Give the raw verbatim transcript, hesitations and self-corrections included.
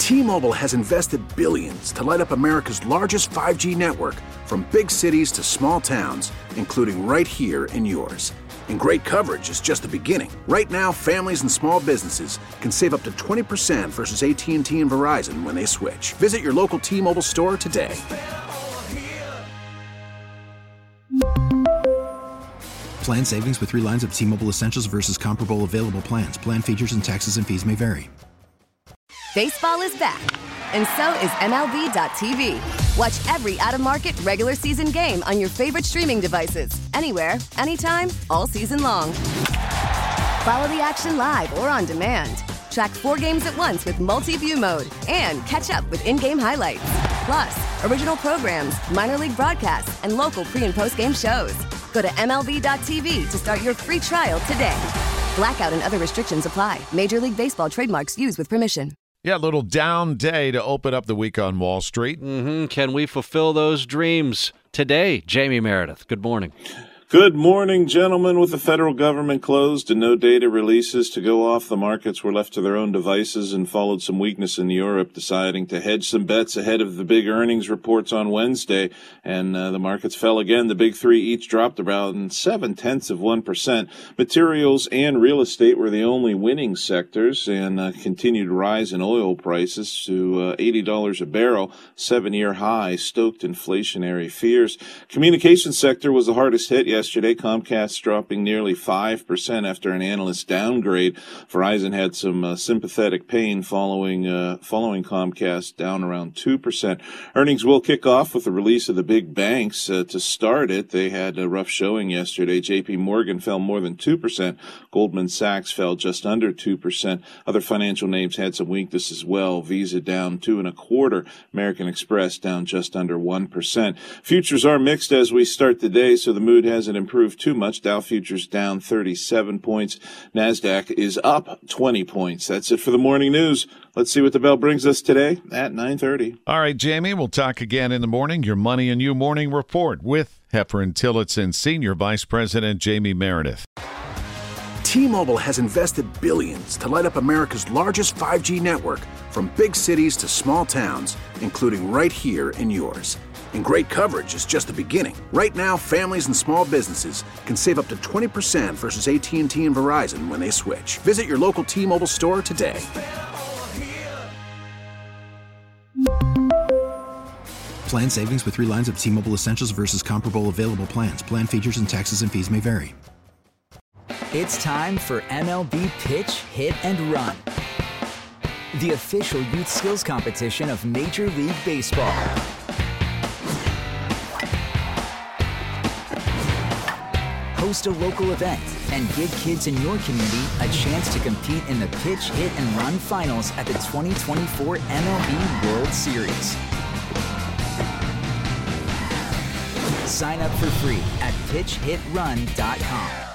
T-Mobile has invested billions to light up America's largest five G network, from big cities to small towns, including right here in yours. And great coverage is just the beginning. Right now, families and small businesses can save up to twenty percent versus A T and T and Verizon when they switch. Visit your local T-Mobile store today. Plan savings with three lines of T-Mobile Essentials versus comparable available plans. Plan features and taxes and fees may vary. Baseball is back, and so is M L B dot T V. Watch every out-of-market regular season game on your favorite streaming devices, anywhere, anytime, all season long. Follow the action live or on demand. Track four games at once with multi-view mode and catch up with in-game highlights. Plus, original programs, minor league broadcasts, and local pre- and post-game shows. Go to M L B dot T V to start your free trial today. Blackout and other restrictions apply. Major League Baseball trademarks used with permission. Yeah, a little down day to open up the week on Wall Street. Mm-hmm. Can we fulfill those dreams today? Jamie Meredith, good morning. Good morning, gentlemen. With the federal government closed and no data releases to go off, the markets were left to their own devices and followed some weakness in Europe, deciding to hedge some bets ahead of the big earnings reports on Wednesday. And uh, the markets fell again. The big three each dropped around seven-tenths of one percent. Materials and real estate were the only winning sectors, and uh, continued rise in oil prices to uh, eighty dollars a barrel, seven-year high, stoked inflationary fears. Communication sector was the hardest hit yesterday. Comcast dropping nearly five percent after an analyst downgrade. Verizon had some uh, sympathetic pain following uh, following Comcast down around two percent. Earnings will kick off with the release of the big banks. Uh, to start it, they had a rough showing yesterday. J P Morgan fell more than two percent. Goldman Sachs fell just under two percent. Other financial names had some weakness as well. Visa down two and a quarter. American Express down just under one percent. Futures are mixed as we start the day, so the mood hasn't improved too much. Dow futures down thirty-seven points. NASDAQ is up twenty points. That's it for the morning news. Let's see what the bell brings us today at nine thirty. All right, Jamie, we'll talk again in the morning. Your Money and You Morning Report with Heifer and Tillotson Senior Vice President Jamie Meredith. T-Mobile has invested billions to light up America's largest five G network, from big cities to small towns, including right here in yours. And great coverage is just the beginning. Right now, families and small businesses can save up to twenty percent versus A T and T and Verizon when they switch. Visit your local T-Mobile store today. Plan savings with three lines of T-Mobile Essentials versus comparable available plans. Plan features and taxes and fees may vary. It's time for M L B Pitch, Hit, and Run, the official youth skills competition of Major League Baseball. Host a local event and give kids in your community a chance to compete in the Pitch, Hit, and Run finals at the twenty twenty-four M L B World Series. Sign up for free at pitch hit run dot com.